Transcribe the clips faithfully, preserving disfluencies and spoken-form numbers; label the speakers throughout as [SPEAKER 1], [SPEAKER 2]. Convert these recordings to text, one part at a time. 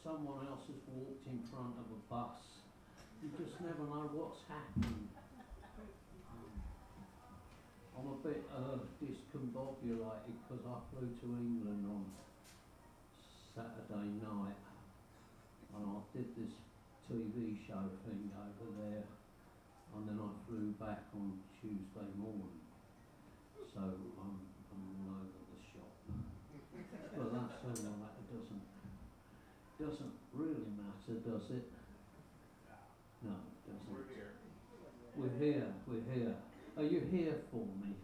[SPEAKER 1] someone else has walked in front of a bus. You just never know what's happening. Um, I'm a bit uh, discombobulated because I flew to England on Saturday night and I did this T V show thing over there, and then I flew back on Tuesday morning. So I'm, I'm all over the shop. But that's all right, it doesn't, doesn't really matter, does it? No, it doesn't.
[SPEAKER 2] We're here.
[SPEAKER 1] We're here, we're here. Are you here for me?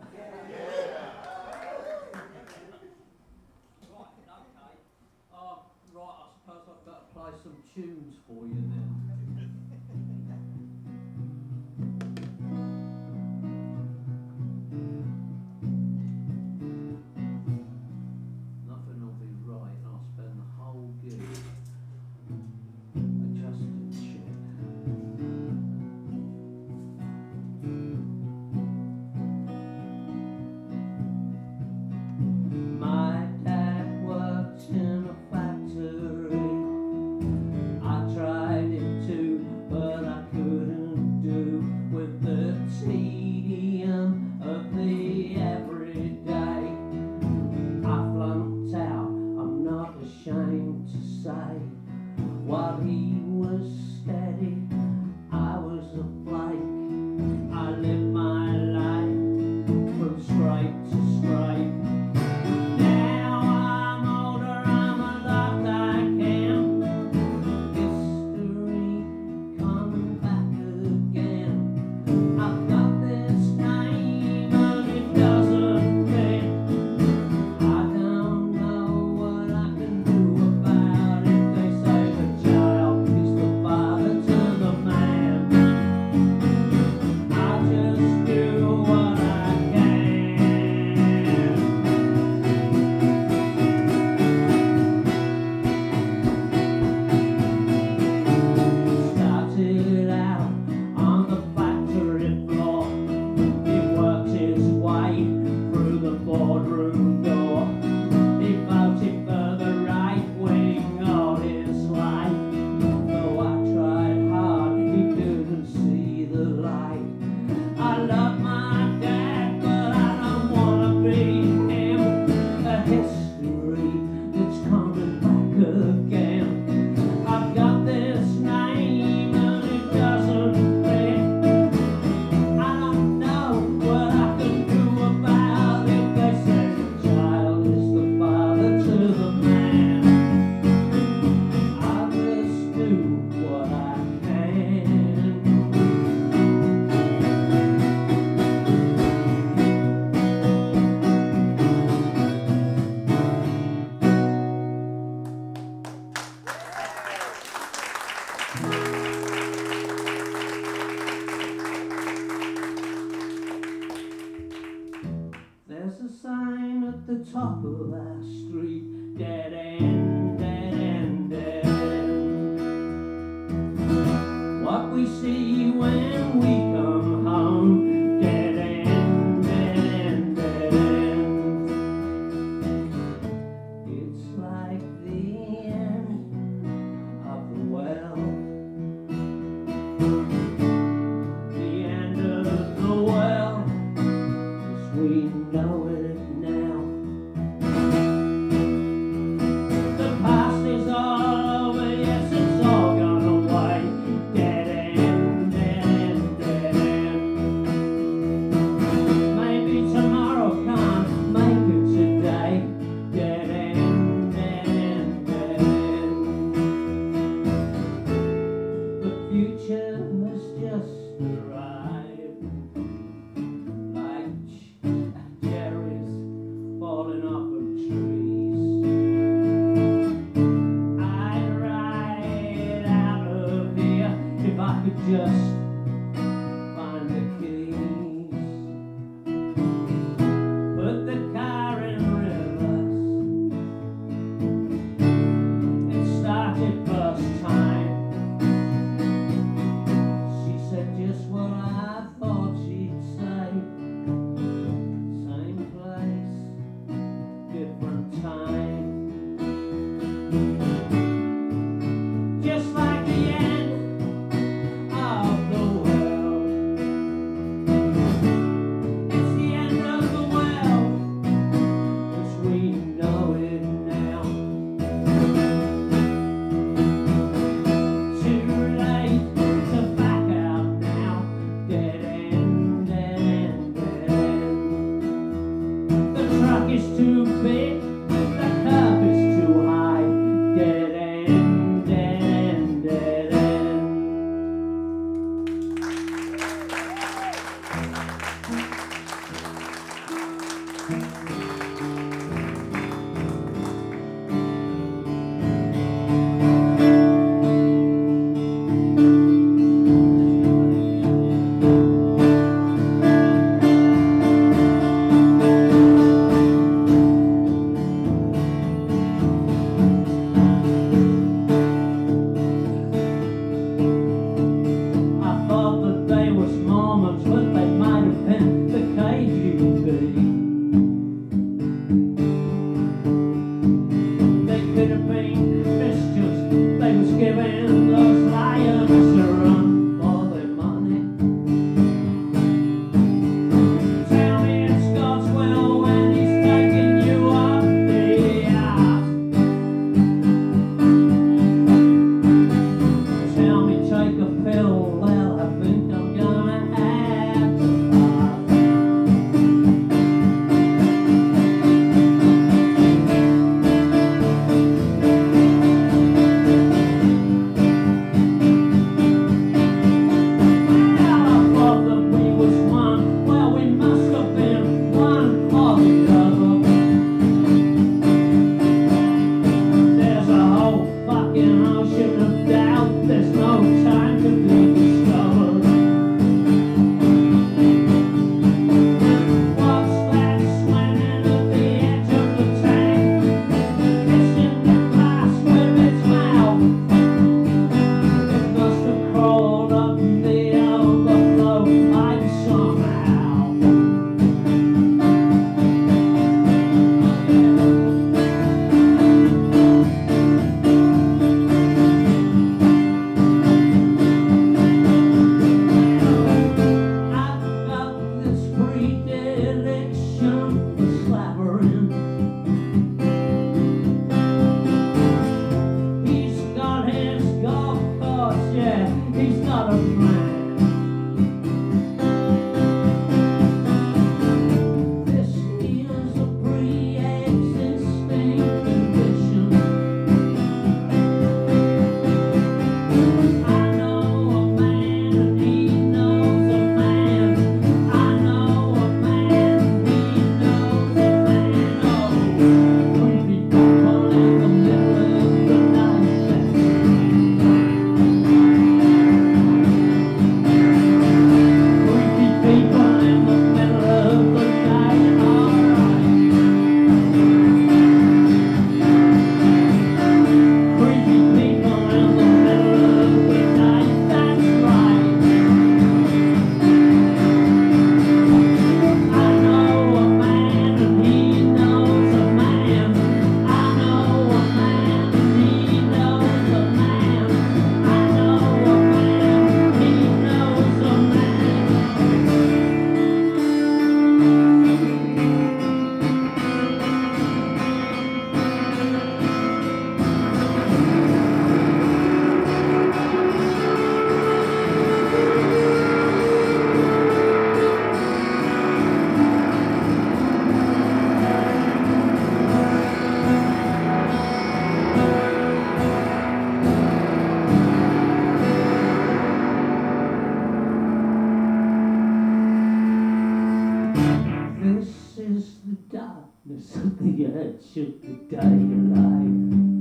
[SPEAKER 1] Right, okay. Uh, right, I suppose I've got to play some tunes for you then. Nothing will be right, and I'll spend the whole gig adjusting shit. My dad worked in a factory. I tried it too, but I couldn't do with the tedium of the everyday. I flunked out, I'm not ashamed to say. While he was steady, I was a flake. I lived my life from scrape to scrape. Now I'm older, I'm a lot like him. History coming back again. I've got this name and it doesn't fit. I don't know what I can do about it. They say the child is the father to the man. I just do what I can. Started out on the factory floor. He worked his way through the boardroom door. He voted for the right wing all his life. Though I tried hard, he couldn't see the light. I love my dad, but I don't wanna be him. A history that's coming back again. I've got this name and it doesn't fit. I don't know what I can do about it. They say the child is the father to the man. I just do what I can. There's a sign at the top of our street, dead end, dead end, dead end. What we see when we come home, dead end, dead end, dead end. It's like the end of the well, the end of the well, as we know it now. The past is all over, yes, it's all gone away. Dead end, dead end, dead end. Maybe tomorrow can't make it today. Dead end, dead end, dead end. The future has just arrived, like ch- cherries falling off of trees. I'd ride out of here if I could just find the keys. Put the car in reverse. It started first time. She said just what I thought she'd say. Same place, different time. shook the daylight.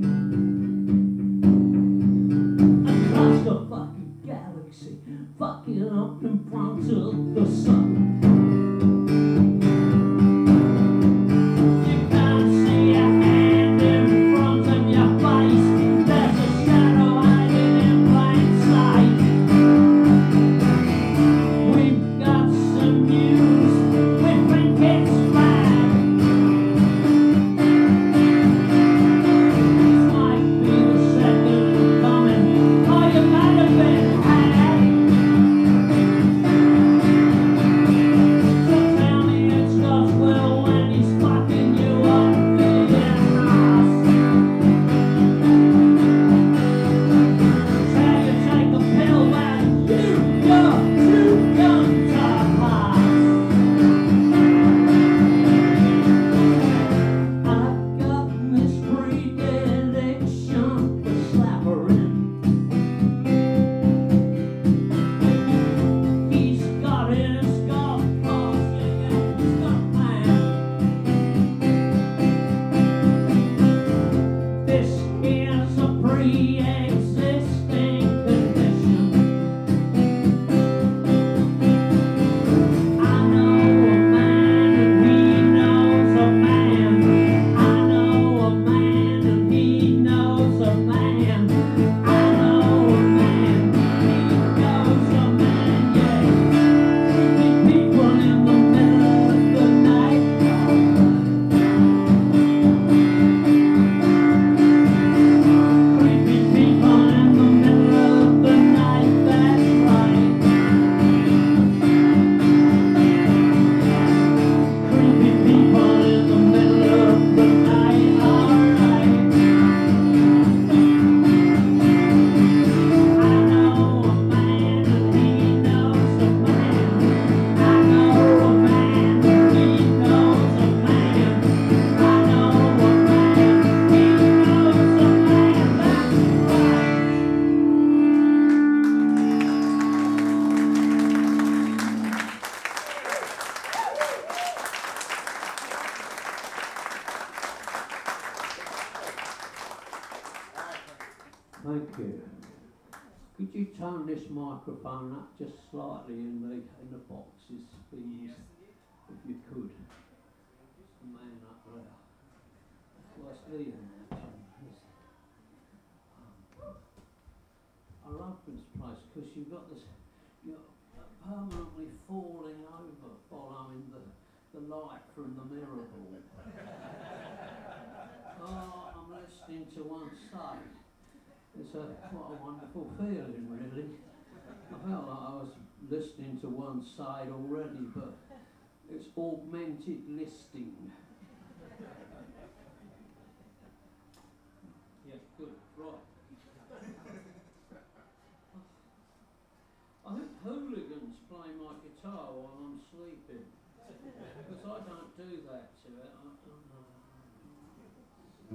[SPEAKER 1] Across the fucking galaxy, fucking up in front of the sun. You can't see a hand in front of your face. There's a shadow hiding in plain sight. We've got some news, we think it's bad. This might be the second coming, or you might have been had. So tell me it's God's will when he's fucking you up the ass. Say you take a pill when you're too young to pass. I've got this predilection for slappering. He's got his golf course, yeah, he's got man. This is a pre-existing condition. I know a man and he knows a man. I know a man and he knows a man. I know a man, he knows a man, yeah. Creepy people in the middle of the night. Creepy people in the middle of the night, that's right. Creepy people in the middle of the night, alright. I know a man and he knows a man. I know a man and he knows a man. I know a man, he knows a man, that's right. Thank you. Could you turn this microphone up just slightly in the in the boxes, please, if you could? The man up there. What's Ian actually? He's- um, I love this place because you've got this. You're permanently falling over, following the the light from the mirror ball. Oh, I'm listening to one side. It's a what a wonderful feeling, really. I felt like I was listening to one side already, but it's augmented listening. Yeah, good, right. I think hooligans play my guitar while I'm sleeping, because I don't do that to it. I, I,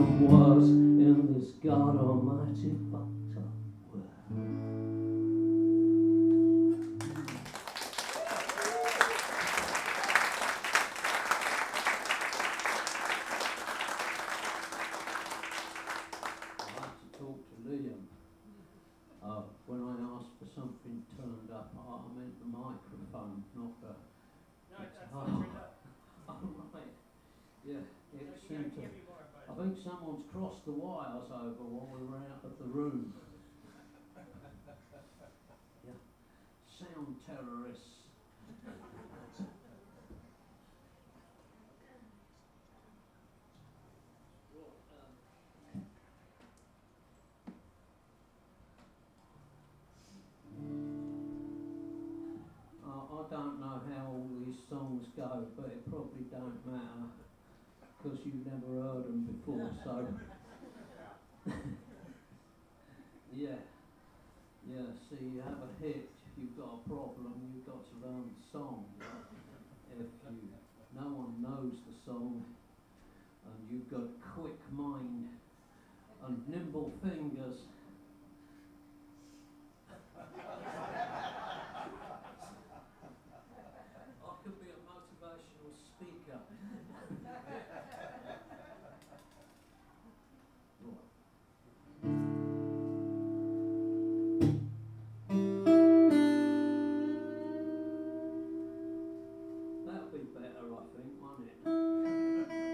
[SPEAKER 1] and was in this God Almighty fucked up world. I had to talk to Liam. Uh, when I asked for something turned up, I I meant the microphone, not the
[SPEAKER 2] No, that's
[SPEAKER 1] guitar.
[SPEAKER 2] not turned up.
[SPEAKER 1] Oh, right. Yeah,
[SPEAKER 2] So
[SPEAKER 1] it
[SPEAKER 2] you gotta
[SPEAKER 1] seemed to.
[SPEAKER 2] give me more, but
[SPEAKER 1] I think someone's crossed the wires over while we were out of the room. Yeah, sound terrorists. Well, um, I, I don't know how all these songs go, but it probably don't matter because you've never heard them before. So, yeah, yeah. See, you have a hit, you've got a problem, you've got to learn the song. If you, no one knows the song, and you've got a quick mind and nimble fingers. I could be a motivational speaker. That'll be better, I think, won't it?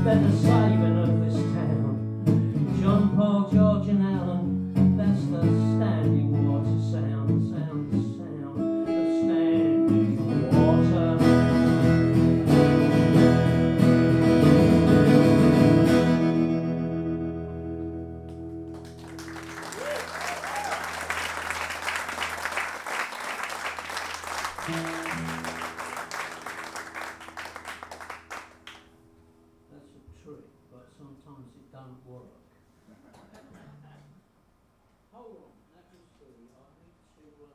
[SPEAKER 1] they're the saving of this town. John, Paul, George and Alan, that's the standing water sound, sound, sound of standing water. That's a trick, but sometimes it don't work. Hold on, let me see. I need to. Uh...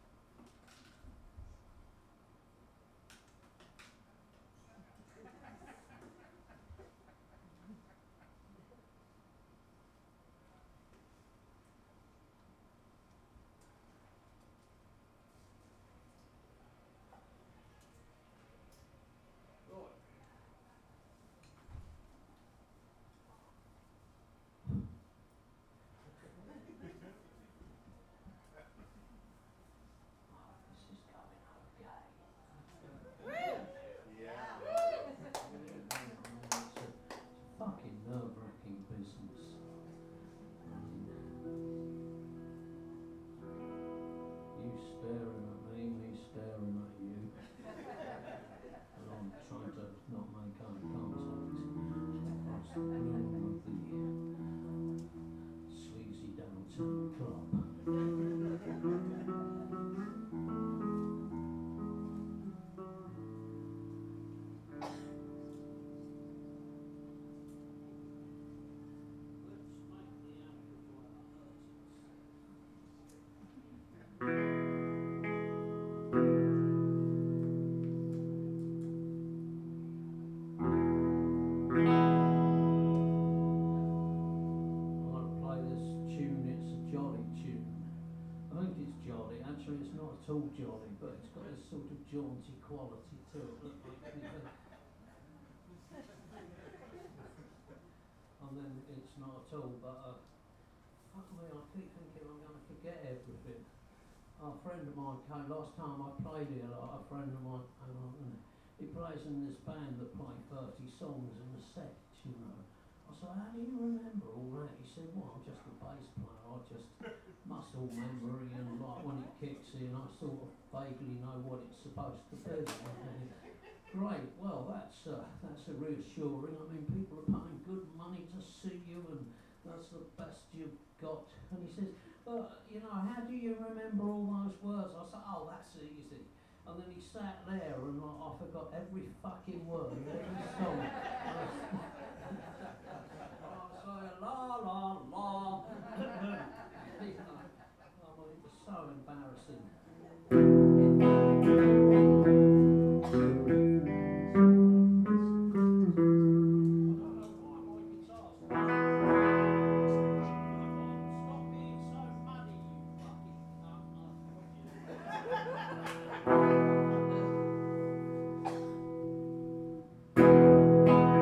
[SPEAKER 1] Right. Oh, this is going okay. It's a fucking nerve-wracking business. You staring at me, me staring at you. And I'm trying to not make eye contact across the room of the sleazy downtown club. Actually, it's not at all jolly, but it's got this sort of jaunty quality to it. Look like anything. And then it's not at all, but uh, fuck me, I keep thinking I'm going to forget everything. A friend of mine came last time I played here. Like, a friend of mine, and he plays in this band that play thirty songs in a set, you know. I said, how do you remember all that? He said, well, I'm just a bass player. I just muscle memory, and like when it kicks in, I sort of vaguely know what it's supposed to be. Great. Well, that's uh, that's a reassuring. I mean, people are paying good money to see you, and that's the best you've got. And he says, but you know, how do you remember all those words? I said, oh, that's easy. And then he sat there, and like, I forgot every fucking word, every song. La la la. I mean, it was so embarrassing. Stop being so muddy, you fucking cunt.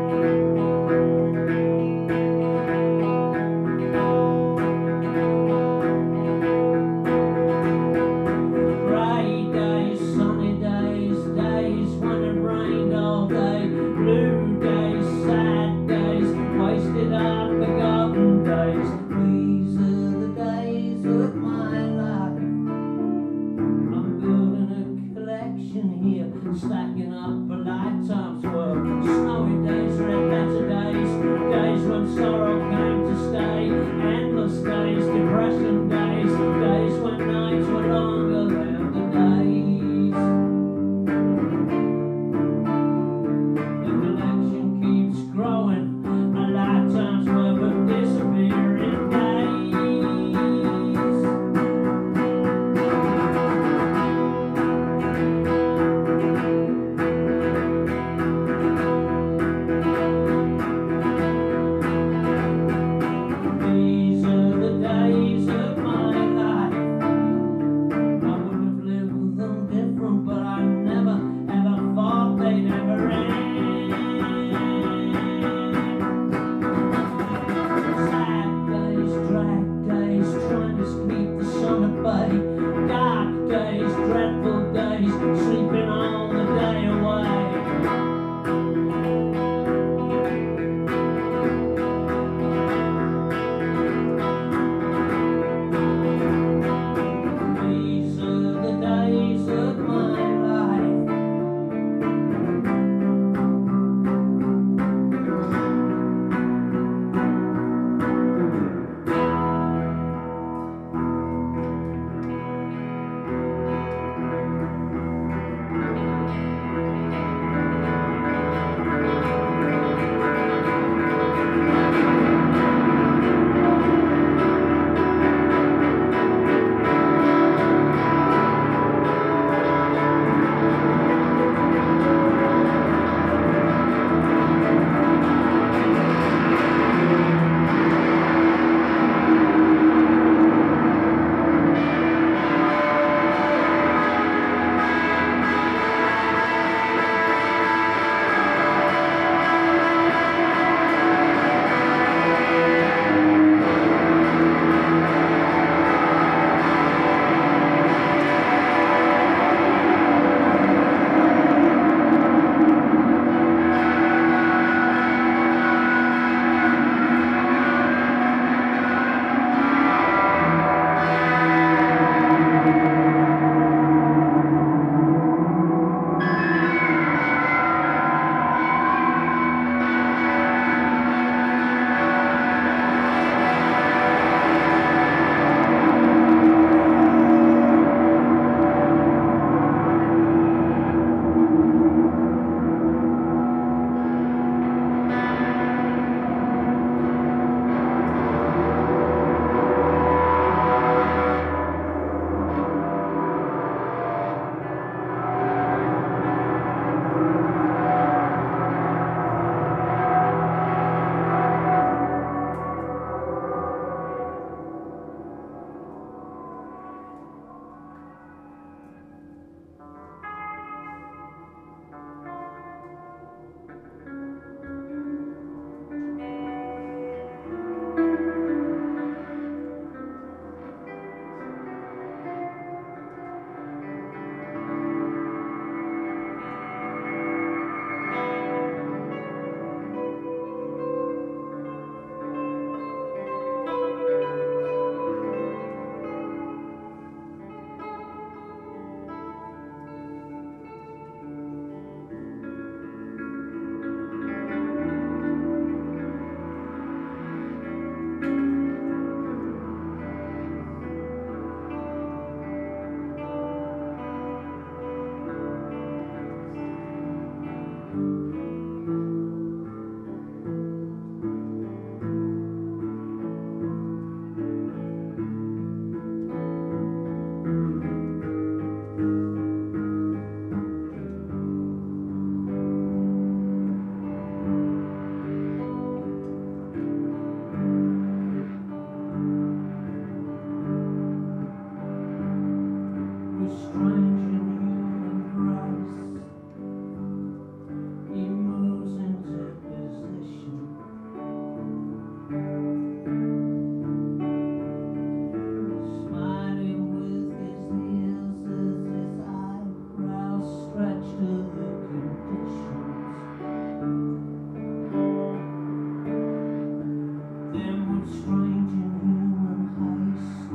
[SPEAKER 1] strange inhuman haste.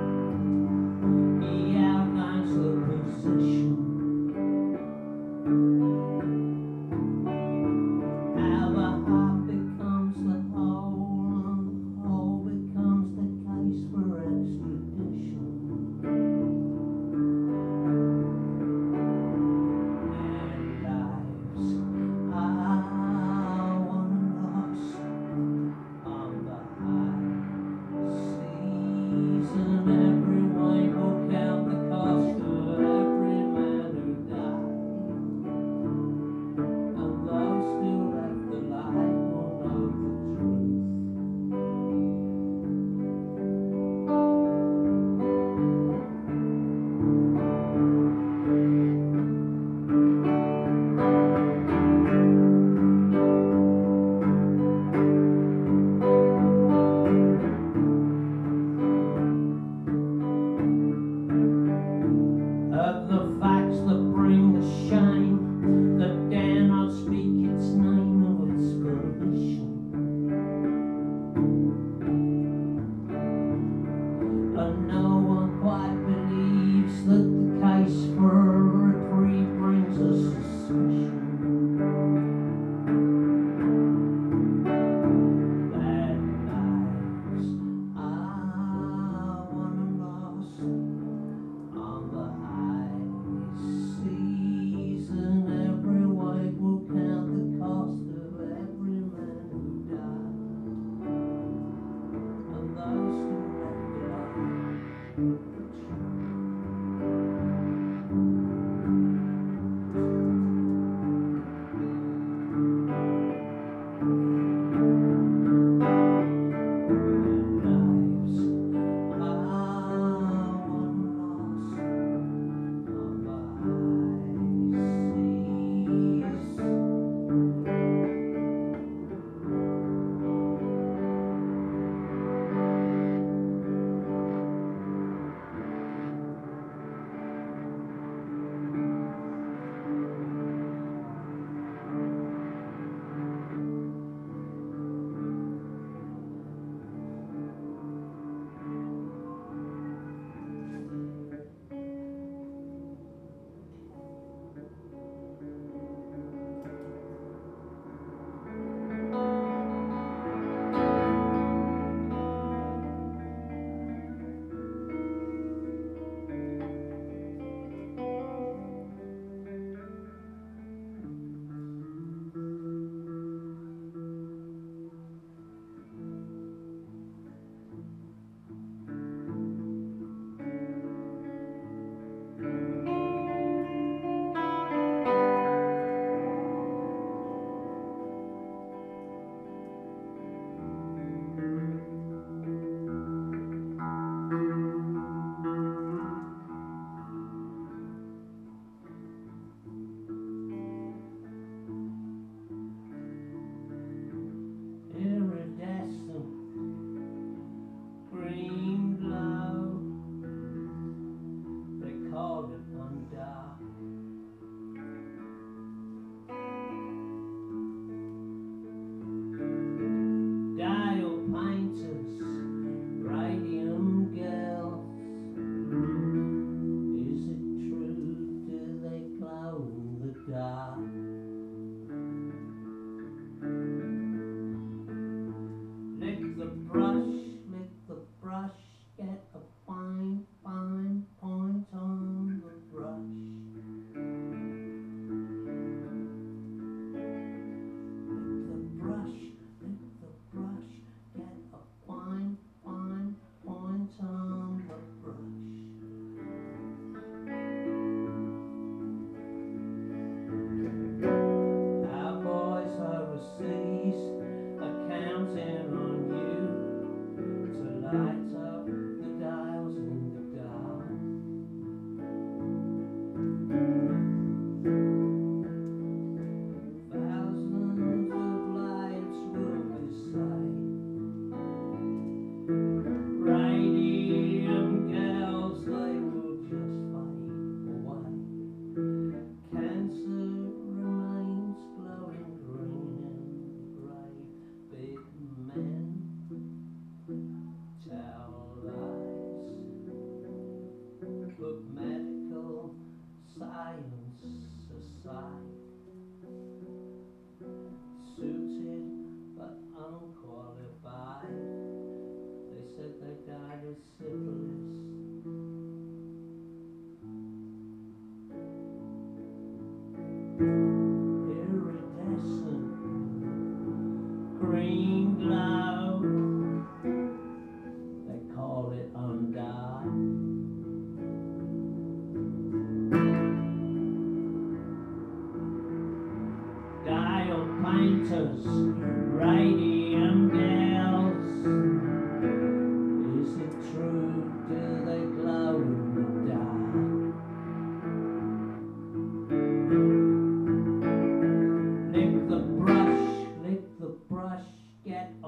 [SPEAKER 1] He outlines the position. How the heart becomes the whole, and the whole becomes the case for extradition. And lives are won and lost on the high.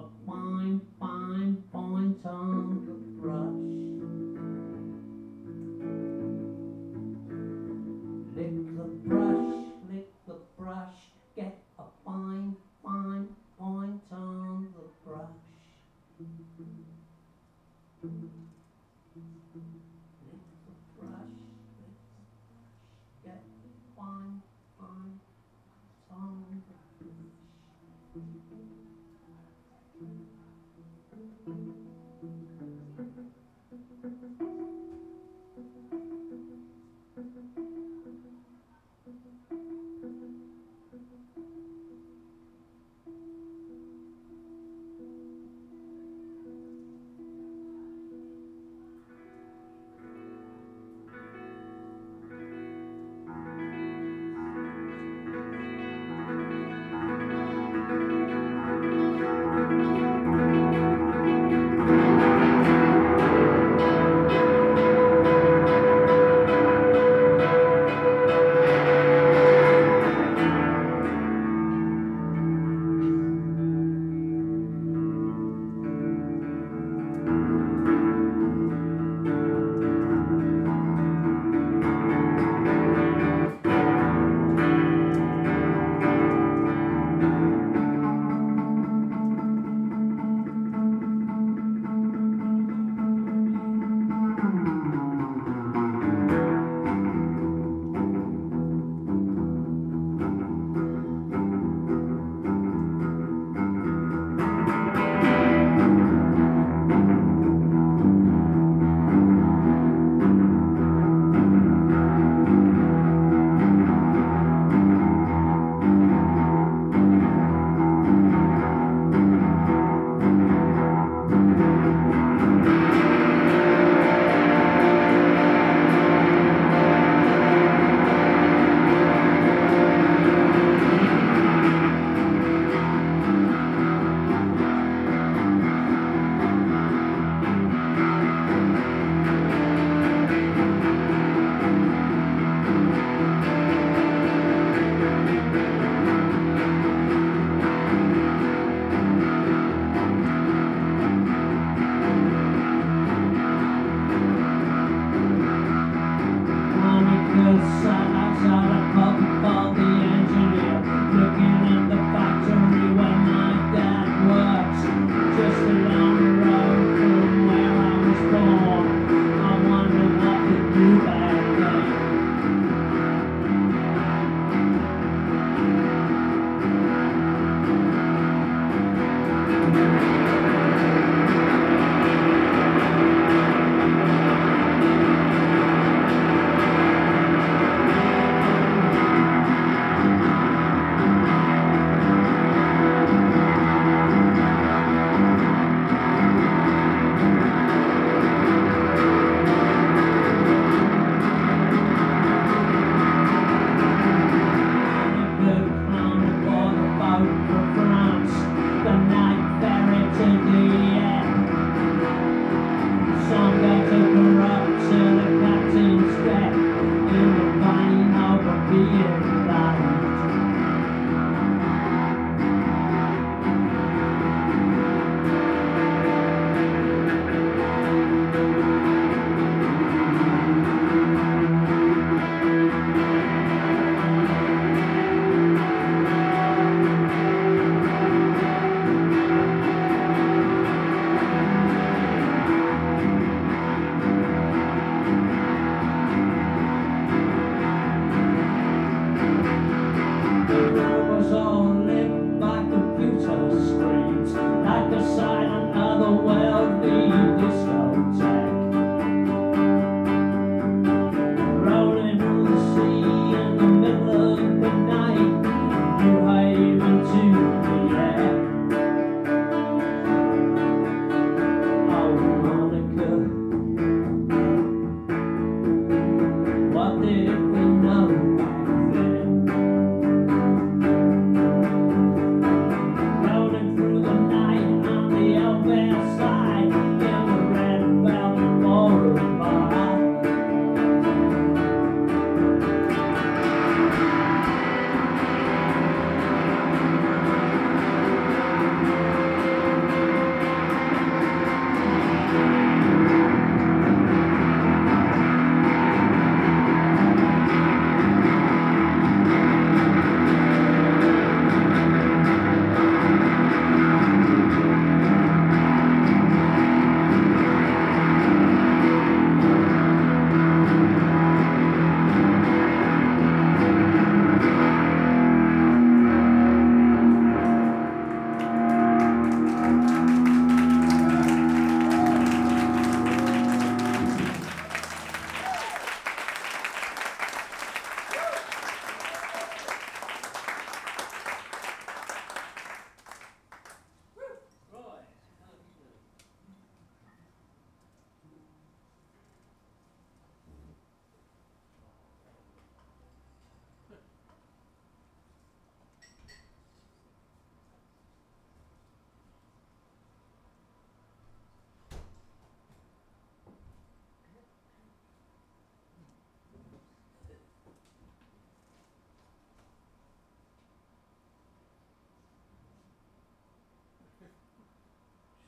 [SPEAKER 1] a fine, fine point on the brush. Lick the brush, lick the brush, get a fine, fine point on the brush. Lick the brush, lick the brush, get a fine, fine point on the brush.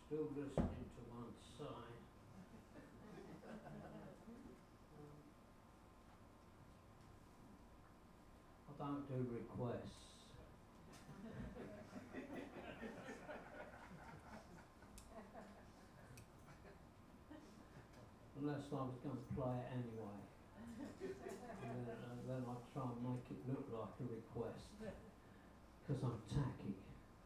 [SPEAKER 1] still listening to one side. I don't do requests. Unless I was going to play it anyway. And then, uh, then I try and make it look like a request. Because I'm tacky.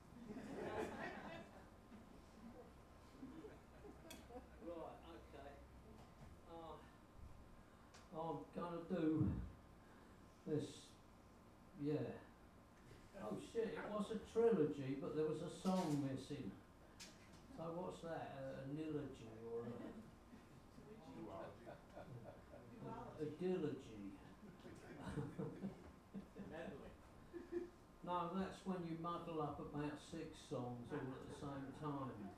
[SPEAKER 1] Right, okay. Uh, I'm going to do this, yeah. Oh shit, it was a trilogy, but there was a song missing. So what's that? A, a nilogy or a... A, a dilogy. No, that's when you muddle up about six songs all at the same time.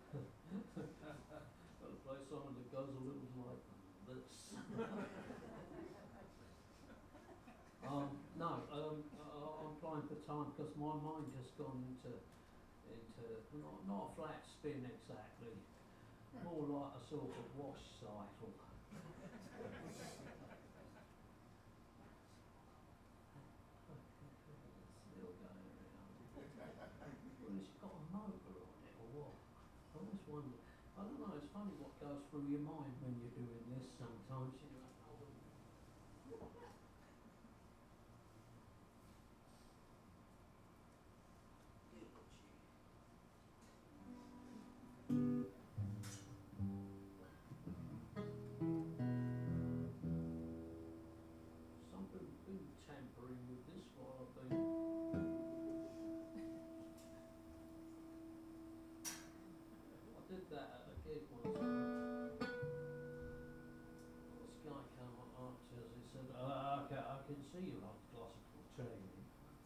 [SPEAKER 1] I'll play something that goes a little like this. um, no, um, I, I'm playing for time because my mind has gone into into not, not a flat spin exactly, more like a sort of wash cycle. Still going around. Well, it's got a motor on it or what? I always wonder. I don't know, it's funny what goes through your mind when you're doing this sometimes. You know, somebody's been tampering with this while I've been. I did that at a gig once. This guy came up after us, he said, oh, okay, I can see you like classical training.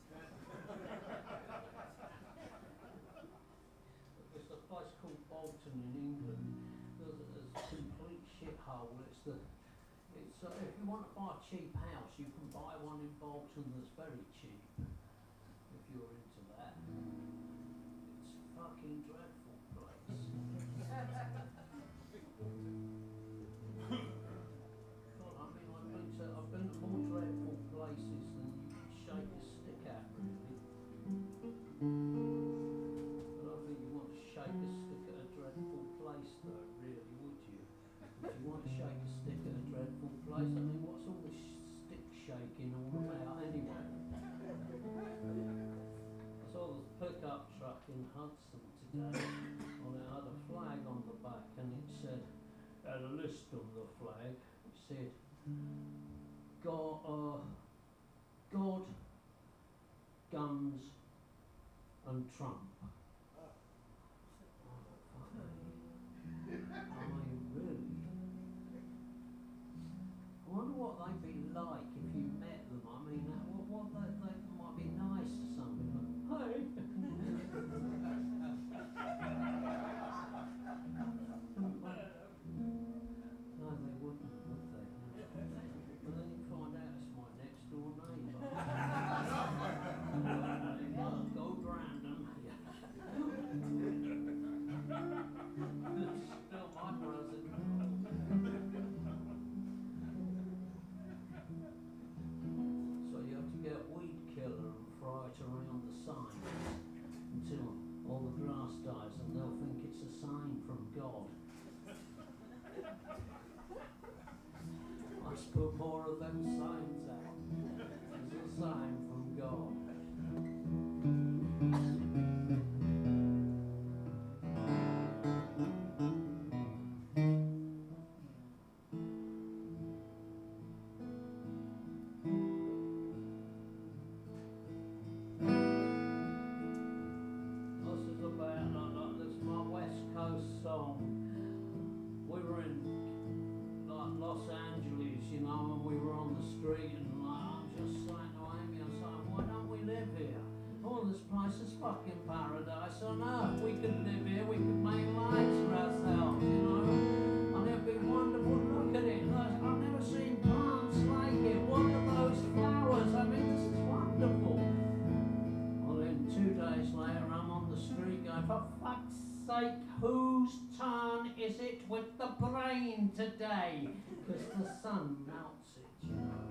[SPEAKER 1] It's a place called Bolton in England. There's, there's a complete shithole. It's the, it's uh, if you want to buy a cheap house, you can buy one in Bolton that's very cheap. If you're into that, it's a fucking dreadful place. God, I mean, I've been to I've been to more dreadful places than you can shake a stick at, really. Shake a stick at a dreadful place though, really, would you? Would you want to shake a stick at a dreadful place? I mean, what's all this stick shaking all about anyway? I saw this pickup truck in Hudson today, and it had a flag on the back, and it said, had a list on the flag, it said, God, uh, God, guns, and Trump. I mean, really? I wonder what they'd be like if you met them. I mean, uh, what, what they, they might be nice or something. Hey! No, they wouldn't, would they? But then you find out it's my next door neighbour. Go Brandon. It's still my president. So you have to get a weed killer and fry it around the sign until all the grass dies, and they'll think it's a sign from God. Let's put more of them signs out. It's a sign from God. Song. We were in like Los Angeles, you know, and we were on the street, and like, I'm just saying to Amy, I'm saying, why don't we live here? Oh, this place is fucking paradise on earth. We could live here, we could make lives for ourselves, you know, and it'd be wonderful. Look at it, I've never seen plants like it. What are those flowers? I mean, this is wonderful. Well, then two days later, I'm on the street going, for fuck's sake, whose turn is it with the brain today? Because the sun melts it, you know.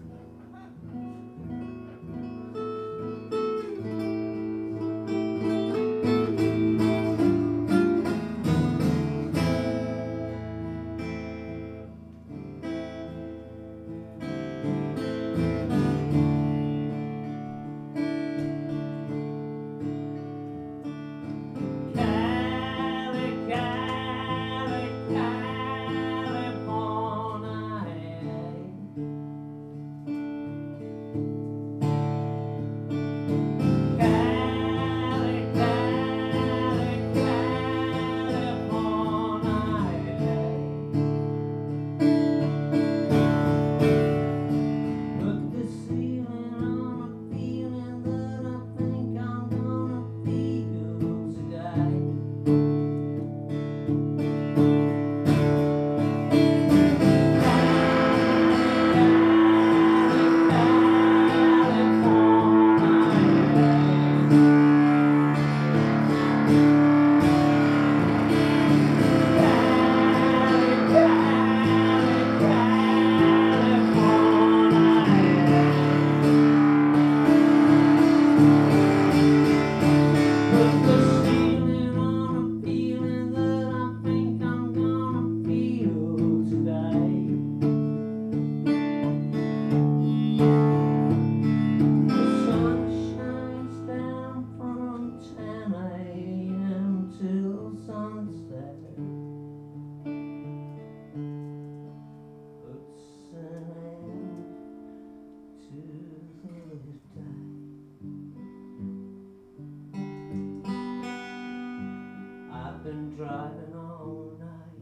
[SPEAKER 1] I've been driving all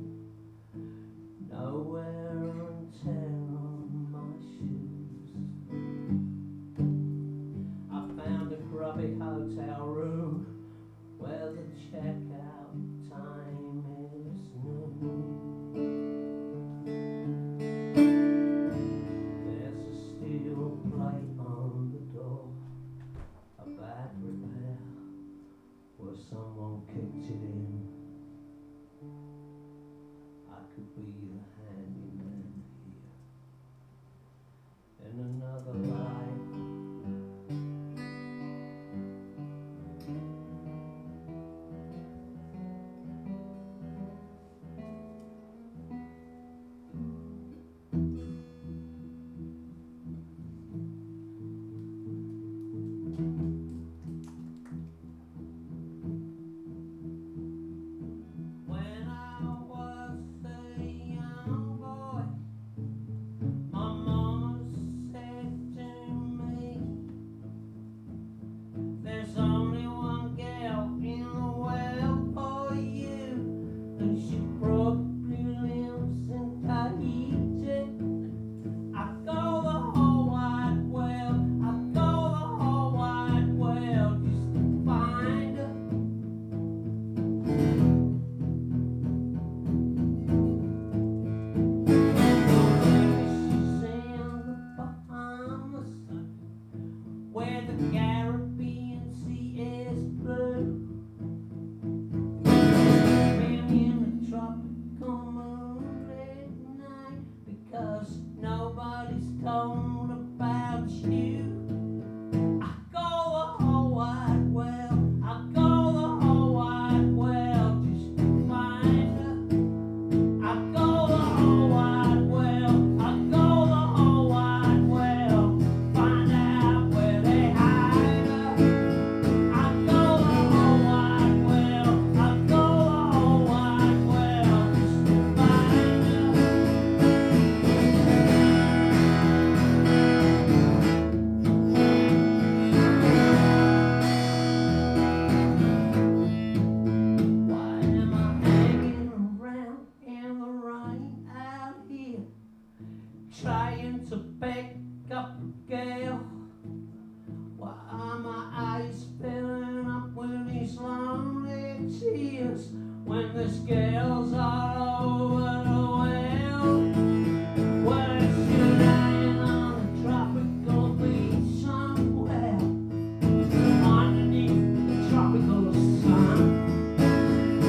[SPEAKER 1] night, nowhere and tear on my shoes. I found a grubby hotel room where the checkout time is noon. There's a steel plate on the door, a bad repair where someone kicked it in. I could be the handyman here in another life. Trying to pick up a gale. Why are my eyes filling up with these lonely tears when the scales are over the well? Well, if you're lying on a tropical beach somewhere underneath the tropical sun,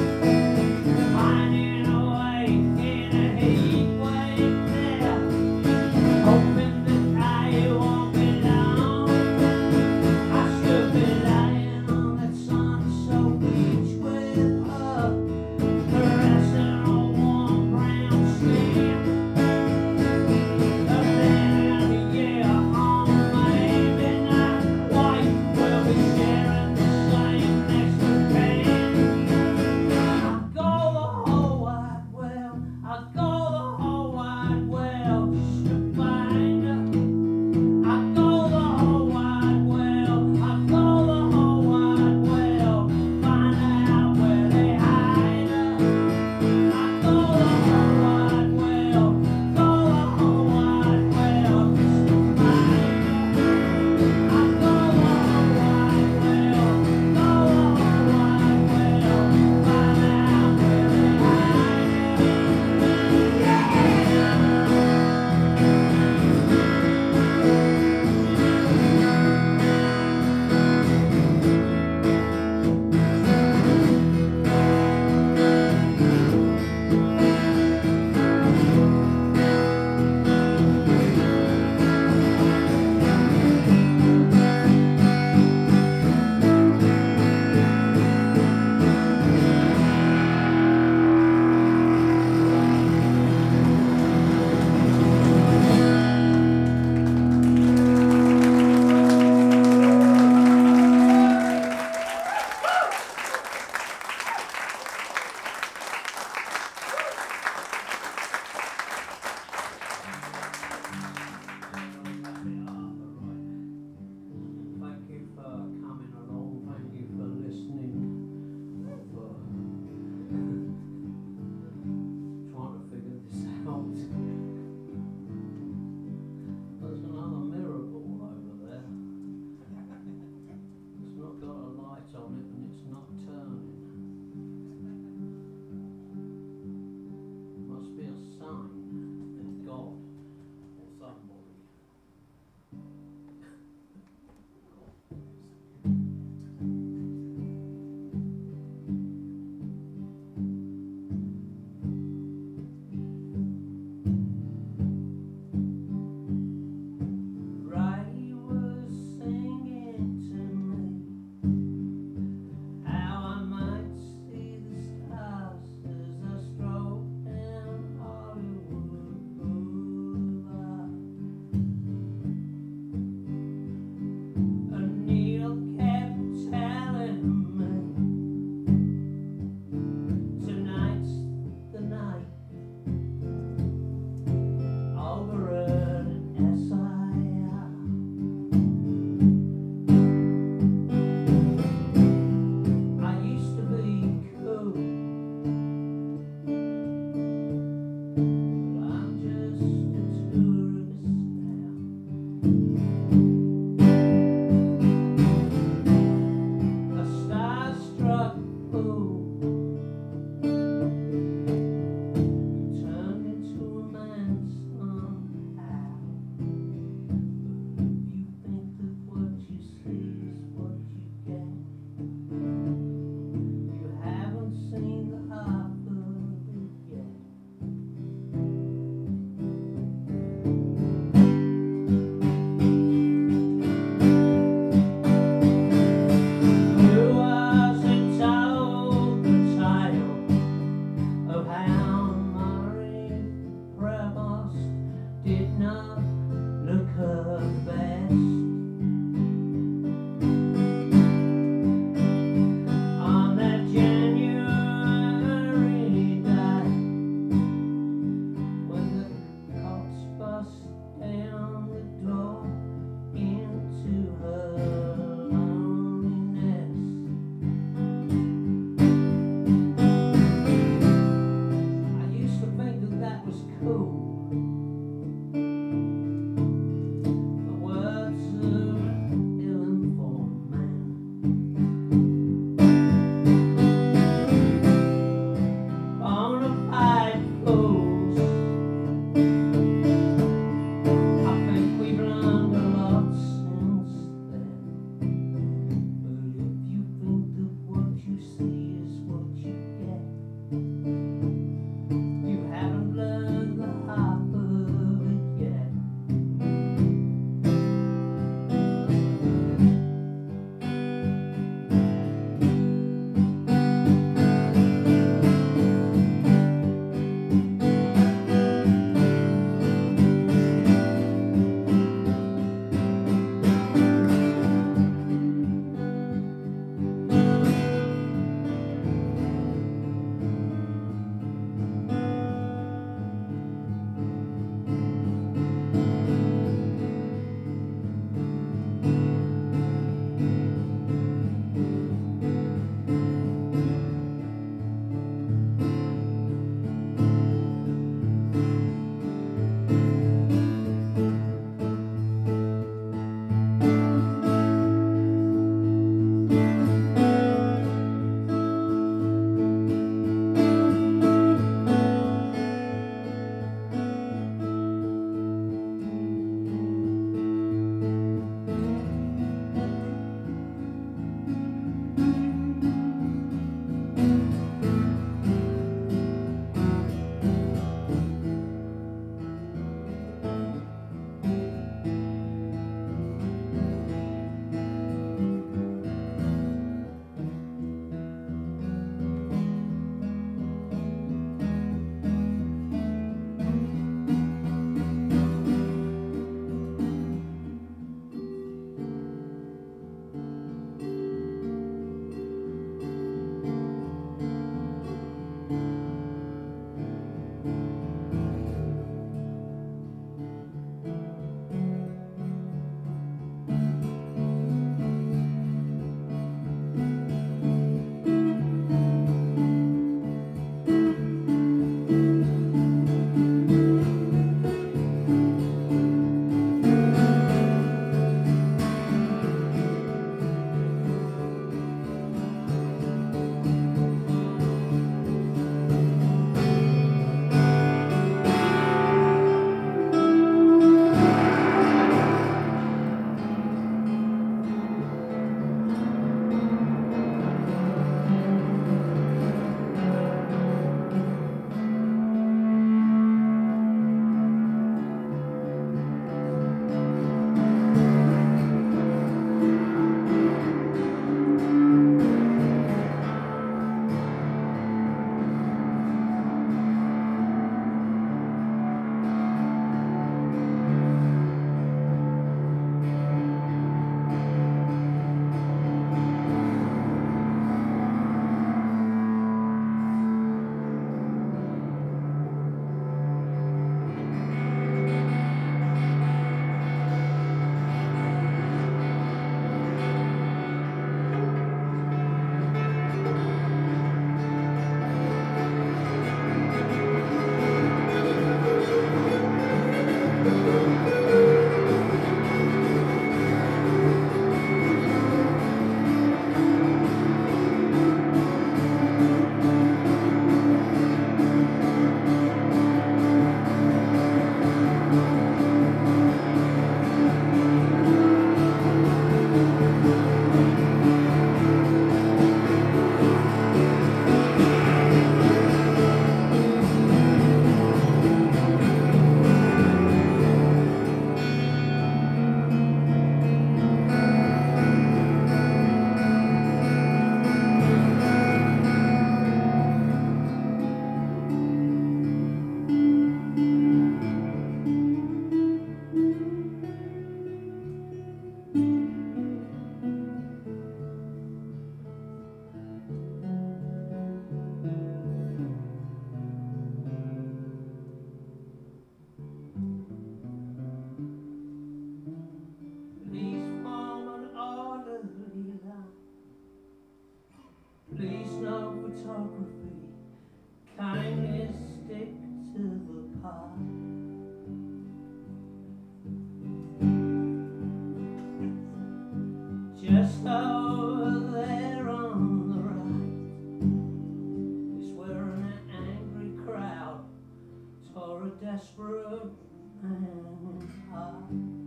[SPEAKER 1] desperate and hard.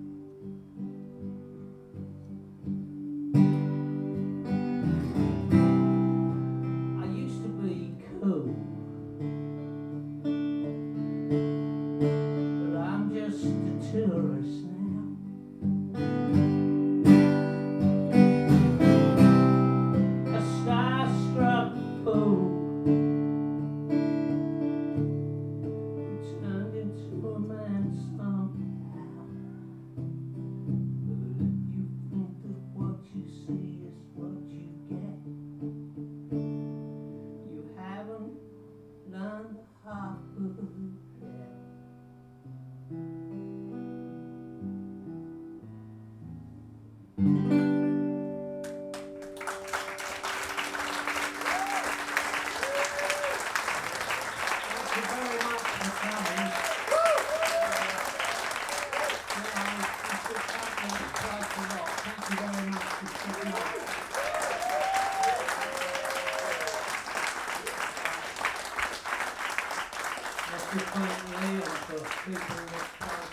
[SPEAKER 1] I used to be cool, but I'm just a tourist now. A starstruck fool turned into a man somehow. But if you think that what you see is what you get, you haven't learned how to yet. Thank you very much for coming. Thank you very much for sitting up. Let's just thank Liam for speaking this time.